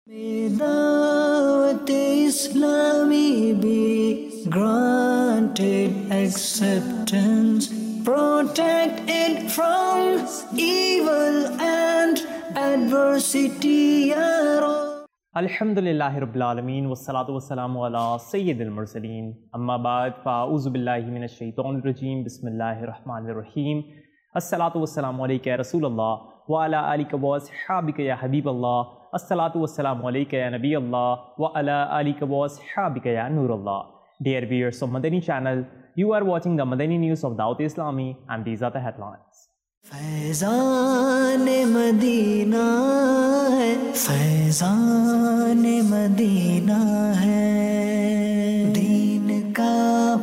May Dawat Islami be granted acceptance, protect it from evil and adversity, Ya Rabb. الحمدللہ رب العالمین والصلاة والسلام علی سید المرسلین اما بعد فاعوذ باللہ من الشیطان الرجیم بسم اللہ الرحمن الرحیم الصلاة والسلام علیکہ یا رسول اللہ وعلی آلک واصحابک یا حبیب اللہ الصلاة والسلام علیکہ یا نبی اللہ وعلی آلک واصحابک یا نور اللہ. Dear viewers of Madani channel, you are watching the Madani news of Dawat Islami and these are the headlines. Faizan Madina ہے، فیضان مدینہ ہے، دین کا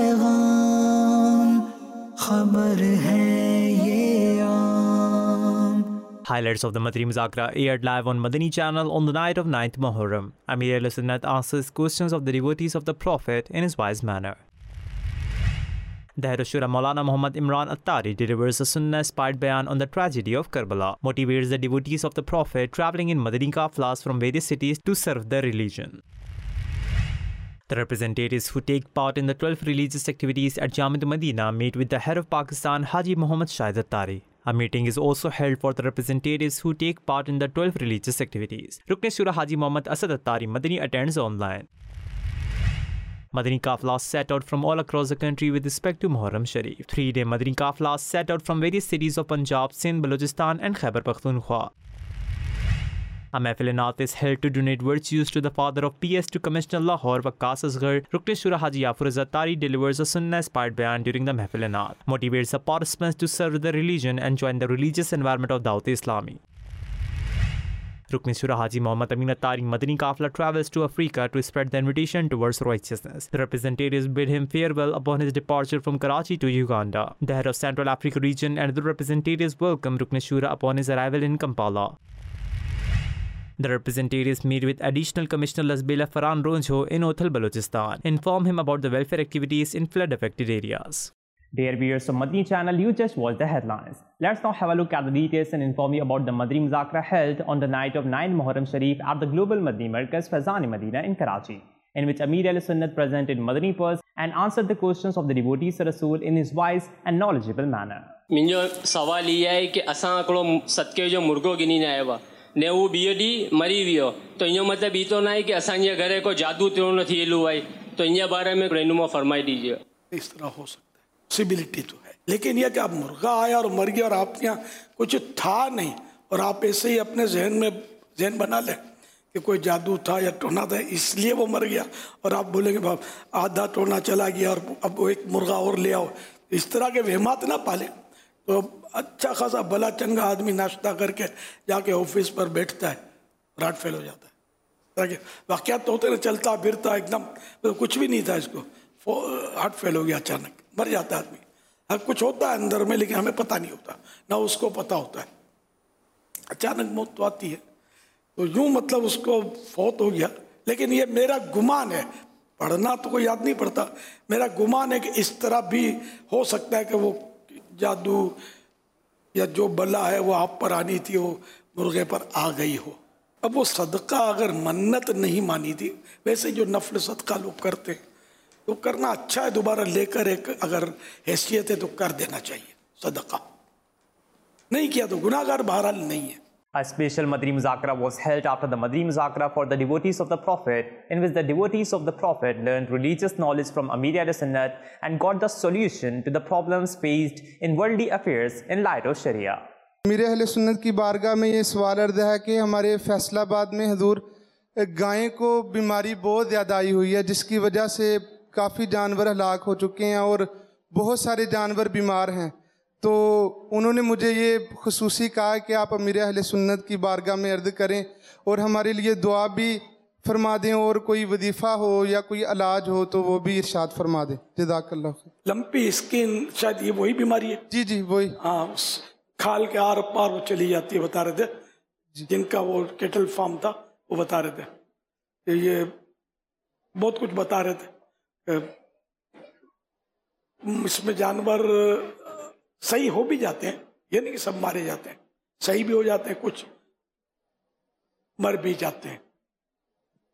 پیغام خبر ہے یہ عام. Highlights of the Madani Muzakara aired live on Madani channel on the night of 9th Muharram. Amir al-Sunnat answers questions of the devotees of the Prophet in his wise manner. The Head of Shura Maulana Muhammad Imran Attari delivers a Sunnah-inspired bayan on the tragedy of Karbala, motivates the devotees of the Prophet travelling in Madani Qaflas from various cities to serve the religion. The representatives who take part in the 12 religious activities at Jamiat Madina meet with the Head of Pakistan Haji Muhammad Shahid Attari. A meeting is also held for the representatives who take part in the 12 religious activities. Rukn Shura Haji Muhammad Asad Attari Madani attends online. Madani Qaflas set out from all across the country with respect to Muharram Sharif. 3-day Madani Qaflas set out from various cities of Punjab, Sindh, Balochistan and Khyber Pakhtunkhwa. A Mehfil-e-Naat is held to donate virtues to the father of PS2 Commissioner Lahore Waqas Asghar. Rukn Shura Haji Yafruz Attari delivers a Sunnah-inspired bayan during the Mehfil-e-Naat, motivates the participants to serve the religion and join the religious environment of Dawat Islami. Rukn Shura Haji Muhammad Amin Attari Madani Qafla travels to Africa to spread the invitation towards righteousness. The representatives bid him farewell upon his departure from Karachi to Uganda. The head of Central Africa region and the representatives welcome Rukn Shura upon his arrival in Kampala. The representatives meet with Additional Commissioner Lasbela Farhan Ronjo in Othal, Balochistan, inform him about the welfare activities in flood-affected areas. Dear viewers of Madani channel, you just watched the headlines. Let's now have a look at the details and inform you about the Madani Muzakara held on the night of 9 Muharram Sharif at the Global Madani Markaz Faizan-e-Madina in Karachi, in which Amir al-Sunnat presented Madani purse and answered the questions of the devotees of Rasul in his wise and knowledgeable manner. मुंहिंजो सवाल इहो आहे कि असां हिकिड़ो सदके जो मुर्गो गिनी न आयो आहे ने उहो ॿियो ॾींहुं मरी वियो त इहो मतिलबु इहो त न आहे कि असांजे घर को जादू थियो न थियलु आहे तो इन बारे में रहनुमा फरमाई दीजिए. इस तरह हो सकता है, पॉसिबिलिटी तो है, लेकिन यह कि आप मुर्गा आया और मर गया और आपके यहाँ कुछ था नहीं और आप ऐसे ही अपने जहन बना लें कि कोई जादू था या टोना था इसलिए वो मर गया और आप बोलेंगे बाप आधा टोना चला गया और अब वो एक मुर्गा और ले आओ. इस तरह के वहमात ना पालें. तो अच्छा खासा भला चंगा आदमी नाश्ता करके जाके ऑफिस पर बैठता है, हार्ट फेल हो जाता है. ताकि वाक़यात तो होते ना, चलता फिरता एकदम तो कुछ भी नहीं था, इसको हार्ट फेल हो गया, अचानक मर जाता है आदमी. हाँ कुछ होता है अंदर में लेकिन हमें पता नहीं होता, ना उसको पता होता है. अचानक मौत तो आती है. तो यूँ मतलब उसको फौत हो गया. लेकिन ये मेरा गुमान है, पढ़ना तो कोई याद नहीं पड़ता, मेरा गुमान है कि इस तरह भी हो सकता है कि वो जादू या जो बला है वो आप पर आनी थी वो मुर्गे पर आ गई हो. अब वो सदका अगर मन्नत नहीं मानी थी, वैसे जो नफल सदका लोग करते हैं तो करना अच्छा है, दोबारा लेकर एक अगर हैसियत है तो कर देना चाहिए. सदका नहीं किया तो गुनाहगार बहरहाल नहीं है. A special Madani Muzakara was held after the Madani Muzakara for the devotees of the Prophet, in which the devotees of the Prophet learned religious knowledge from Amir al-Sunnat and got the solution to the problems faced in worldly affairs in light of Sharia. अमीर अहले सुन्नत की बारगाह में ये सवाल अर्ज़ है कि हमारे फैसलाबाद में हजूर गायों को बीमारी बहुत ज़्यादा आई हुई है, जिसकी वजह से काफ़ी जानवर हलाक हो चुके हैं और बहुत सारे जानवर बीमार हैं. तो उन्होंने मुझे ये खुसूसी कहा कि आप अमीर अहले सुन्नत की बारगाह में अर्ज़ करें और हमारे लिए दुआ भी फरमा दें और कोई वजीफ़ा हो या कोई इलाज हो तो वो भी इरशाद फरमा दें. जज़ाकल्लाह खैर. लंपी स्किन शायद ये वही बीमारी है. जी जी वही. हाँ, उस खाल के आर पार वो चली जाती है, बता रहे थे जिनका वो केटल फार्म था वो बता रहे थे. ये बहुत कुछ बता रहे थे. इसमें जानवर सही हो भी जाते हैं, ये नहीं कि सब मारे जाते हैं, सही भी हो जाते हैं, कुछ मर भी जाते हैं.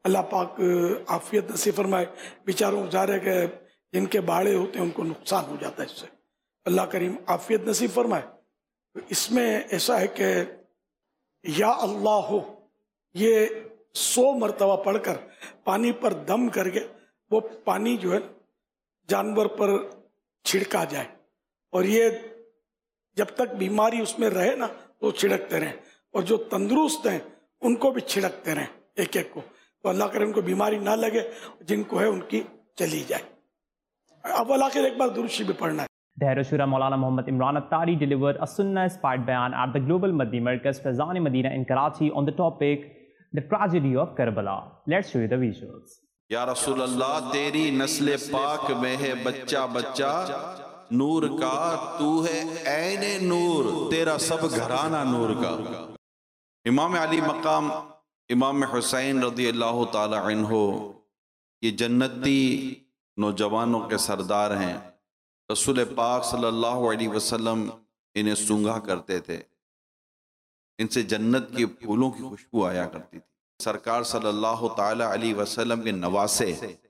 اللہ پاک عافیت نصیب فرمائے. بیچاروں ظاہر ہے کہ جن کے باڑے ہوتے ہیں ان کو نقصان ہو جاتا ہے اس سے. اللہ کریم عافیت نصیب فرمائے. اس میں ایسا ہے کہ یا اللہ ہو یہ 100 مرتبہ پڑھ کر پانی پر دم کر کے وہ پانی جو ہے جانور پر چھڑکا جائے, اور یہ جب تک بیماری اس میں رہے نا تو چھڑکتے رہیں, اور جو تندرست ہیں ان کو بھی چھڑکتے رہیں ایک ایک کو, تو اللہ کرے ان کو بیماری نہ لگے, جن کو ہے ان کی چلی جائے. اب آخر ایک بار درود شریف بھی پڑھنا ہے. The Head of Shura Maulana Muhammad Imran Attari delivered a Sunnah-inspired bayan at the Global Madni Markaz Faizan-e-Madina in Karachi on the topic The Tragedy of Karbala. Let's show you the visuals. یا رسول اللہ تیری نسل پاک میں ہے بچہ بچہ نور کا, تو ہے عین نور, تیرا سب گھرانہ نور کا. امام علی مقام امام حسین رضی اللہ تعالی عنہ یہ جنتی نوجوانوں کے سردار ہیں. رسول پاک صلی اللہ علیہ وسلم انہیں سونگھا کرتے تھے, ان سے جنت کے پھولوں کی خوشبو آیا کرتی تھی. سرکار صلی اللہ تعالی علیہ وسلم کے نواسے,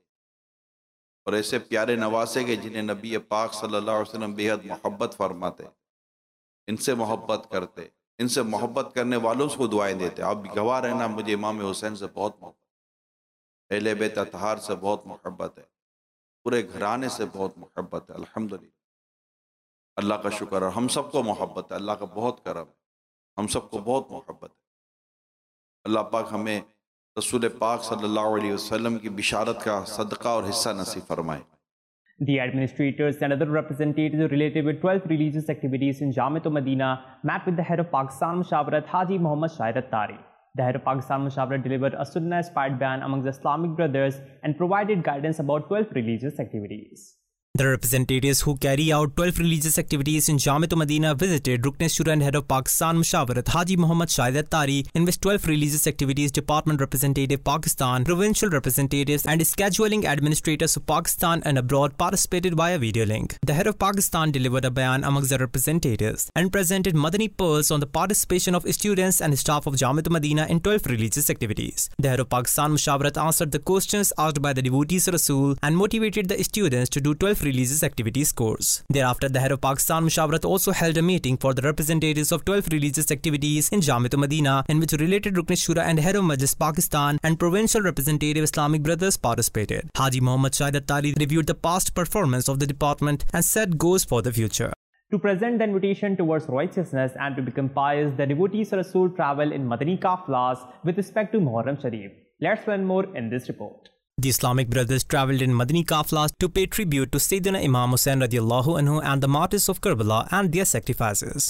اور ایسے پیارے نواسے کہ جنہیں نبی پاک صلی اللہ علیہ وسلم بے حد محبت فرماتے, ان سے محبت کرتے, ان سے محبت کرنے والوں کو دعائیں دیتے. آپ بھی گواہ رہنا مجھے امام حسین سے بہت محبت, اہل بیت اطہار سے بہت محبت ہے, پورے گھرانے سے بہت محبت ہے. الحمدللہ اللہ کا شکر ہے, ہم سب کو محبت ہے, اللہ کا بہت کرم ہے, ہم سب کو بہت محبت ہے. اللہ پاک ہمیں رسول پاک صلی اللہ علیہ وسلم کی بشارت کا صدقہ اور حصہ نصیب فرمائے. The administrators and other representatives related with 12 religious activities in Jamiat Madina met with the head of Pakistan Mushawarat Haji Muhammad Shahid Attari. The head of Pakistan Mushawarat delivered a Sunnah-inspired bayan among the Islamic brothers and provided guidance about 12 religious activities. The representatives who carry out 12 religious activities in Jamiat Madina visited Rukn Shura and head of Pakistan Mushawarat Haji Muhammad Shahid Attari, in which 12 religious activities department representative Pakistan, provincial representatives and scheduling administrators of Pakistan and abroad participated via video link. The head of Pakistan delivered a bayan amongst the representatives and presented Madani pearls on the participation of students and staff of Jamiat Madina in 12 religious activities. The head of Pakistan Mushawarat answered the questions asked by the devotees Rasul and motivated the students to do 12 religious activities course. Thereafter, the head of Pakistan Mushawarat also held a meeting for the representatives of 12 religious activities in Jamiat Madina, in which related Rukn Shura and head of Majlis Pakistan and provincial representative Islamic brothers participated. Haji Muhammad Shahid Attari reviewed the past performance of the department and set goals for the future. To present the invitation towards righteousness and to become pious, the devotees Rasul travel in Madani Qaflas with respect to Muharram Sharif. Let's learn more in this report. The Islamic brothers travelled in Madani Qaflas to pay tribute to Sayyidina Imam Hussain radiallahu anhu and the martyrs of Karbala and their sacrifices.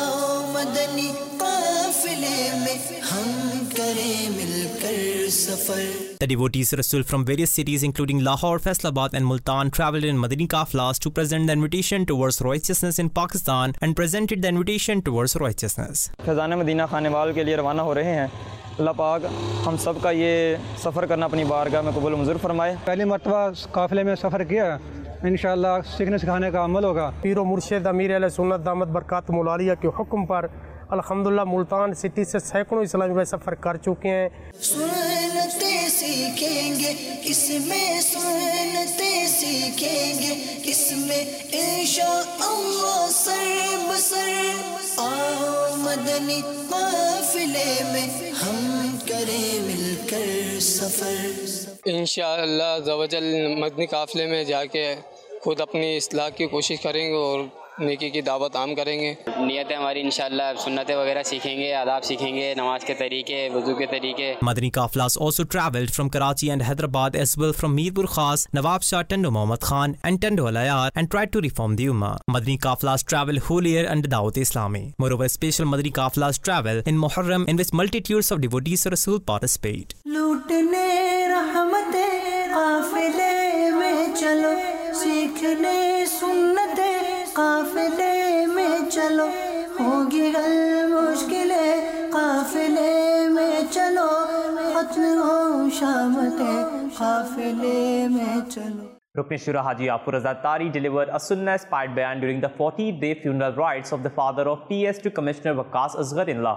The devotees Rasul from various cities including Lahore, Faisalabad and Multan travelled in Madani Qaflas to present the invitation towards righteousness in Pakistan and presented the invitation towards righteousness. خزانہ مدینہ خانے وال کے لیے روانہ ہو رہے ہیں. اللہ پاک ہم سب کا یہ سفر کرنا اپنی بارگاہ میں قبول منظور فرمائے. پہلی مرتبہ قافلے میں سفر کیا, انشاءاللہ سیکھنے سکھانے کا عمل ہوگا. پیر و مرشد امیر اہل سنت دامت برکاتہم العالیہ کے حکم پر الحمدللہ ملتان سٹی سے سینکڑوں اسلامی بھائی سفر کر چکے ہیں. سنتیں سیکھیں گے اس میں, سنتیں سیکھیں گے اس میں انشاءاللہ سر بسر. آؤ مدنی قافلے میں ہم کریں مل کر سفر. انشاءاللہ عز و جل مدنی قافلے میں جا کے خود اپنی اصلاح کی کوشش کریں گے اور نیکی کی دعوت عام کریں گے. نیت ہے ہماری انشاءاللہ سنتیں وغیرہ سیکھیں گے, آداب سیکھیں گے, نماز کے طریقے, وضو کے طریقے. Madani Qaflas also travelled from Karachi and Hyderabad as well from Mirpur Khas, Nawab Shah Tando Muhammad Khan and Tando Alayar and tried to reform the Ummah. Madani Qaflas travel whole year under Dawat Islami. Moreover, special Madani Qaflas travel in Muharram in which multitudes of devotees of Rasul participate. لوٹنے رحمت قافلے میں چلو, سیکھنے سنت قافلے میں چلو, ہوگی حل مشکلیں قافلے میں چلو, ختم ہو شامتیں قافلے میں چلو. Rukn Shura Haji Afur Raza Attari delivered a Sunnah-inspired bayan during the 40th day funeral rites of the father of PS to Commissioner Waqas Asghar in Lahore.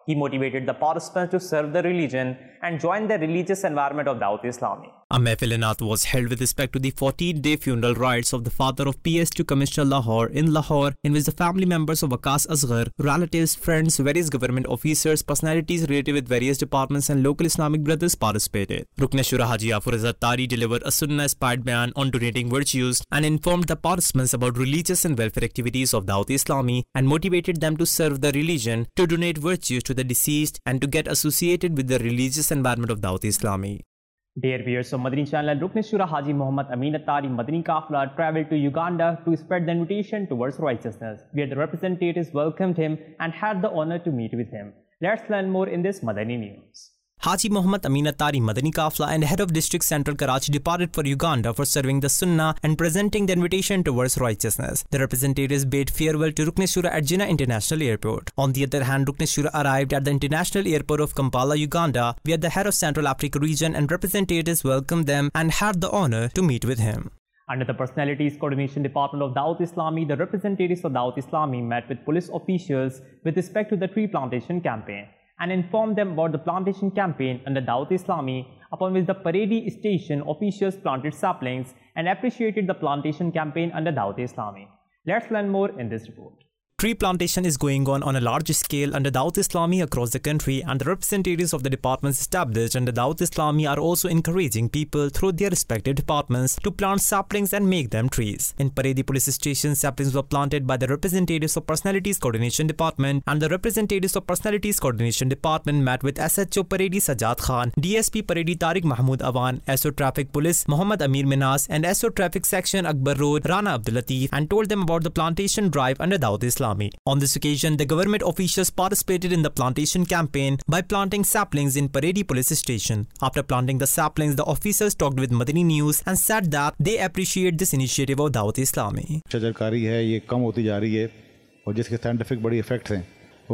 He motivated the participants to serve the religion and join the religious environment of Dawat Islami. A mehfil-e-naat was held with respect to the 14-day funeral rites of the father of PS2 Commissioner Lahore in Lahore, in which the family members of Waqas Asghar, relatives, friends, various government officers, personalities related with various departments and local Islamic brothers participated. Rukn Shura Haji Afur Attari delivered a Sunnah-inspired bayan on donating virtues and informed the participants about religious and welfare activities of Dawat Islami and motivated them to serve the religion, to donate virtues to the deceased and to get associated with the religious environment of Dawat Islami. Dear viewers of Madani channel, Rukn Shura Haji Muhammad Amin Attari Madani Qafla traveled to Uganda to spread the invitation towards righteousness, where the representatives welcomed him and had the honor to meet with him. Let's learn more in this Madani news. Haji Muhammad Amin Attari Madani Qafla and head of District Central Karachi departed for Uganda for serving the Sunnah and presenting the invitation towards righteousness. The representatives bade farewell to Rukn Shura at Jinnah International Airport. On the other hand, Rukn Shura arrived at the International Airport of Kampala, Uganda, where the head of Central Africa region and representatives welcomed them and had the honor to meet with him. Under the Personalities Coordination Department of Dawat Islami, the representatives of Dawat Islami met with police officials with respect to the tree plantation campaign and informed them about the plantation campaign under Dawat Islami, upon which the Paredi station officials planted saplings and appreciated the plantation campaign under Dawat Islami. Let's learn more in this report. Tree plantation is going on a large scale under Dawat Islami across the country, and the representatives of the departments established under Dawat Islami are also encouraging people through their respective departments to plant saplings and make them trees. In Paredi police station, saplings were planted by the representatives of Personalities Coordination Department, and the representatives of Personalities Coordination Department met with SHO Paredi Sajjad Khan, DSP Paredi Tariq Mahmood Awan, SO Traffic Police Muhammad Amir Minas, and SO Traffic Section Akbar Road Rana Abdul Latif, and told them about the plantation drive under Dawat Islami. On this occasion, the government officials participated in the plantation campaign by planting saplings in Paredi police station. After planting the saplings, the officers talked with Madani News and said that they appreciate this initiative of Dawat Islami. शजरकारी है ये कम होती जा रही है और जिसके scientific बड़ी effects हैं,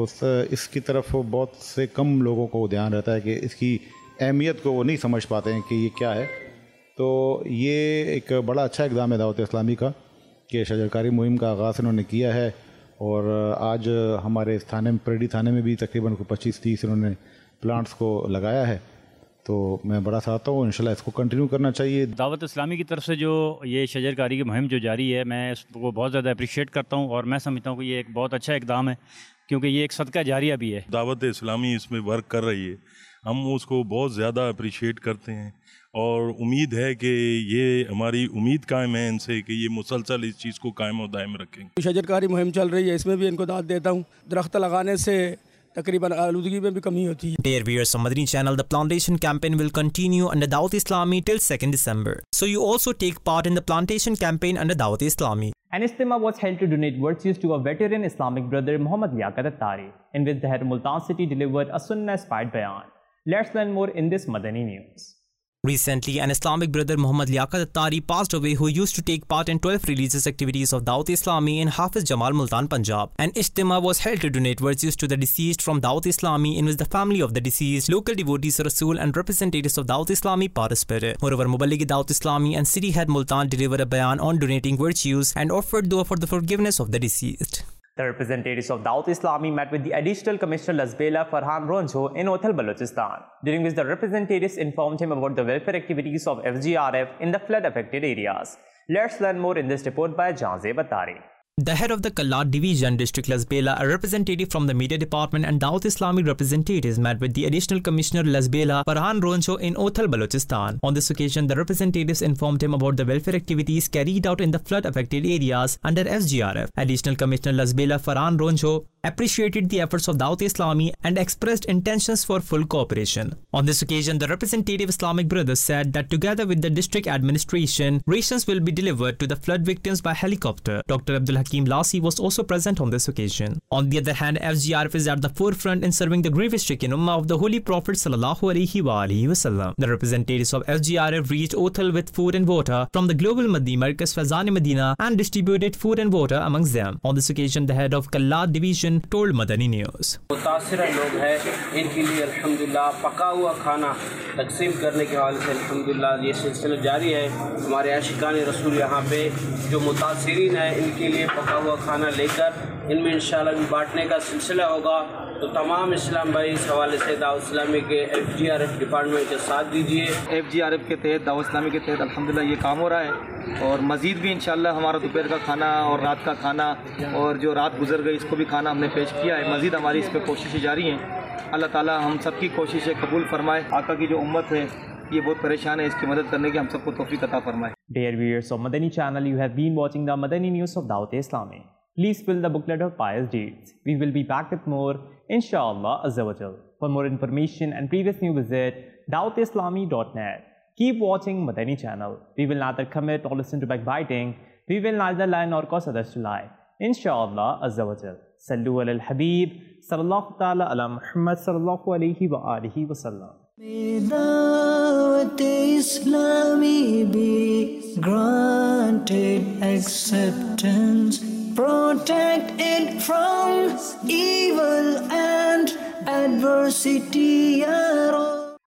इसकी तरफ बहुत से कम लोगों को ध्यान रहता है कि इसकी अहमियत को वो नहीं समझ पाते हैं कि ये क्या है। तो ये एक बड़ा अच्छा इक़दाम है दावत इस्लामी का कि शजरकारी मुहिम का आगाज़ इन्होंने किया है, और आज हमारे थाने में परेडी थाने में भी तकरीबन 25-30 इन्होंने प्लांट्स को लगाया है। तो मैं बड़ा चाहता हूँ इंशाल्लाह इसको कंटिन्यू करना चाहिए। दावत इस्लामी की तरफ से जो ये शजरकारी की मुहिम जो जारी है, मैं इसको बहुत ज़्यादा अप्रिशिएट करता हूँ और मैं समझता हूँ कि ये एक बहुत अच्छा इक़दाम है, क्योंकि ये एक सदका जारिया भी है। दावत इस्लामी इसमें वर्क कर रही है, हम उसको बहुत ज़्यादा अप्रिशिएट करते हैं और उम्मीद है कि ये हमारी उम्मीद कायम है इनसे कि ये मुसलसल इस चीज़ को कायम और दायम रखेंगे। शजरकारी मुहिम चल रही है, इसमें भी इनको दाद देता हूँ। दरख्त लगाने से तकरीबन आलूदगी में भी कमी होती है। Dear viewers of Madani channel, the plantation campaign will continue under Dawat Islami till 2nd December. So you also take part in the plantation campaign under Dawat Islami. An istima was held to donate virtues to a veteran Islamic brother Muhammad Liaquat Attari, in which the head of Multan city delivered a Sunnah-inspired bayan. Let's learn more in this Madani news. Recently, an Islamic brother Muhammad Liaquat Attari passed away, who used to take part in 12 religious activities of Dawat Islami in Hafiz Jamal Multan, Punjab. An ijtima was held to donate virtues to the deceased from Dawat Islami, in which the family of the deceased, local devotees of Rasul and representatives of Dawat Islami participated. Moreover, Muballigh Dawat Islami and city head Multan delivered a bayan on donating virtues and offered dua for the forgiveness of the deceased. The representatives of Dawat Islami met with the Additional Commissioner Lasbela Farhan Ronjo in Othal, Balochistan, during which the representatives informed him about the welfare activities of FGRF in the flood-affected areas. Let's learn more in this report by Janzeb Attari. The head of the Kalat Division, District Lasbela, a representative from the Media Department and Dawat Islami representatives met with the Additional Commissioner Lasbela Farhan Ronjo in Othal, Balochistan. On this occasion, the representatives informed him about the welfare activities carried out in the flood-affected areas under FGRF. Additional Commissioner Lasbela Farhan Ronjo appreciated the efforts of Dawat Islami and expressed intentions for full cooperation. On this occasion, the representative Islamic brothers said that together with the district administration, rations will be delivered to the flood victims by helicopter. Dr. Abdul Hakim Lassi was also present on this occasion. On the other hand, FGRF is at the forefront in serving the grief-stricken Ummah of the Holy Prophet ﷺ. The representatives of FGRF reached Othal with food and water from the Global Madani Markaz Fazan Medina and distributed food and water amongst them. On this occasion, the head of Kalat Division told Madani News. मुतासिर लोग हैं, इनके लिए अल्हम्दुलिल्लाह पका हुआ खाना तकसीम करने के हवाले से अल्हम्दुलिल्लाह ये सिलसिला जारी है। हमारे आशिकान रसूल यहाँ पे जो मुतासिरीन हैं, इनके लिए पका हुआ खाना लेकर इनमें इंशाअल्लाह भी बांटने का सिलसिला होगा تو تمام اسلام بھائی اس حوالے سے دعوت اسلامی کے FGRF ڈپارٹمنٹ کے ساتھ دیجیے. FGRF کے تحت دعوت اسلامی کے تحت الحمدللہ یہ کام ہو رہا ہے اور مزید بھی انشاءاللہ ہمارا دوپہر کا کھانا اور رات کا کھانا اور جو رات گزر گئی اس کو بھی کھانا ہم نے پیش کیا ہے. مزید ہماری اس پہ کوششیں جاری ہیں. اللہ تعالیٰ ہم سب کی کوششیں قبول فرمائے. آقا کی جو امت ہے یہ بہت پریشان ہے, اس کی مدد کرنے کی ہم سب کو توفیق عطا فرمائے. Dear viewers of Madani channel, you have been watching the Madani news of Dawat Islami. Please fill the booklet of pious deeds. We will be back with more, inshallah azza wa jal. For more information and previous news, visit dawatislami.net. Keep watching Madani channel. We will neither commit or listen to backbiting. We will neither lie nor cause others to lie. Inshallah azza wa jal. Sallu ala al-Habib sallallahu ta'ala ala Muhammad sallallahu alayhi wa alihi wa sallam. May Dawat Islami be granted acceptance. Protect it from evil and adversity, Ya Rabb.